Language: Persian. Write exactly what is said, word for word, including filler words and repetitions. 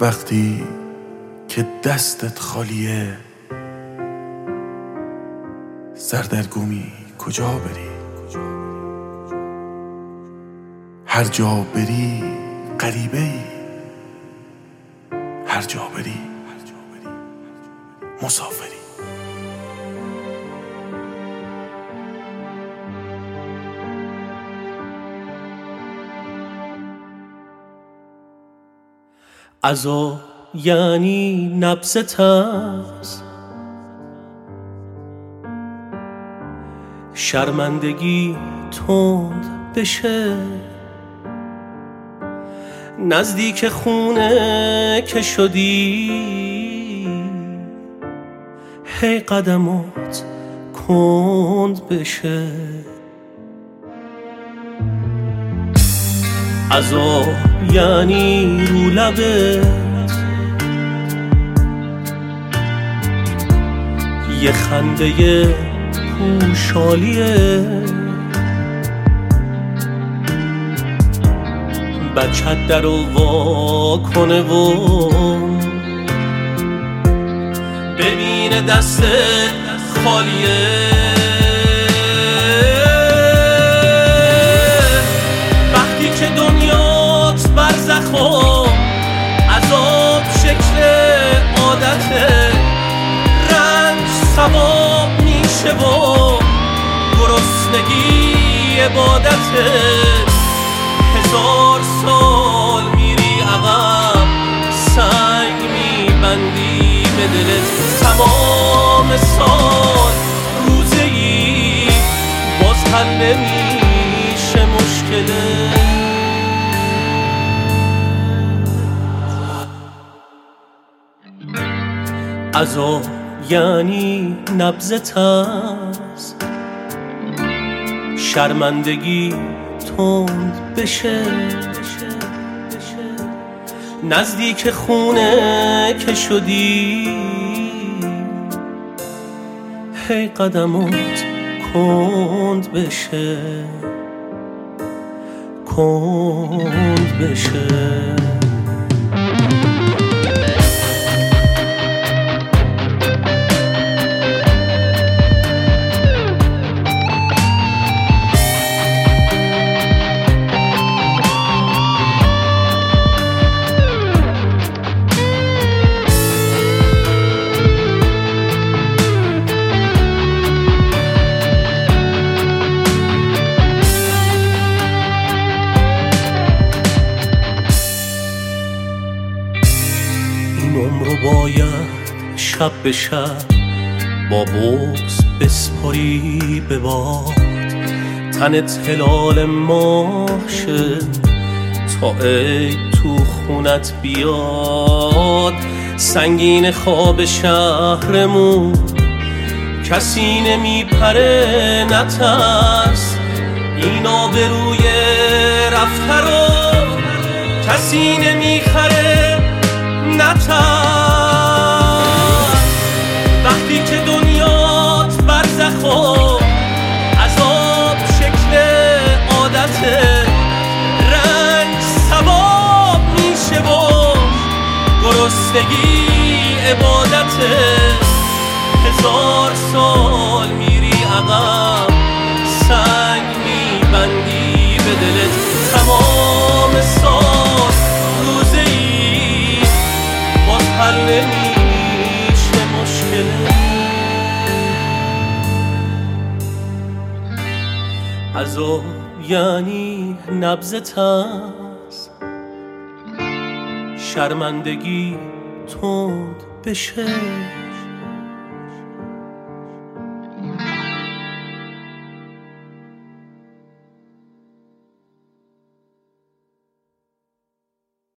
وقتی که دستت خالیه سردرگمی کجا بری؟ هر جا بری غریبه ای، هر جا بری مسافری. عذاب یعنی نبض ترس، شرمندگی تند بشه، نزدیک خونه که شدی هی قدمات کند بشه. عذاب یعنی رو لبت یه خنده پوشالیه، بچت در رو وا کنه و ببینه دستت خالیه. وقتی که دنیات برزخ و عذاب شکل عادته، رنج ثواب میشه و گرسنگی عبادته. هزار سال میری عقب، سنگ میبندی به دلت. تمام سال روزه ای باز حل نمیشه مشکلت. عذاب یعنی نبض ترس، شرمندگی تند بشه، نزدیک خونه که شدی هی قدمات کند بشه، کند بشه. عمرو باید شب به شب با بغض بسپاری به باد، تنت هلال ماه شه تا عید تو خونت بیاد. سنگین خواب شهرمون کسی نمیپره، نترس این آبروی رفته رو کسی نمیخره، نترس. وقتی که دنیات برزخ و عذاب شکل عادته، رنج ثواب میشه و گرسنگی عبادته. هزار سال میری عقب، سنگ میبندی به دلت. تمام سال روزه ای باز حل نمیشه مشکلت. عذاب یعنی نبض ترس، شرمندگی تند بشه،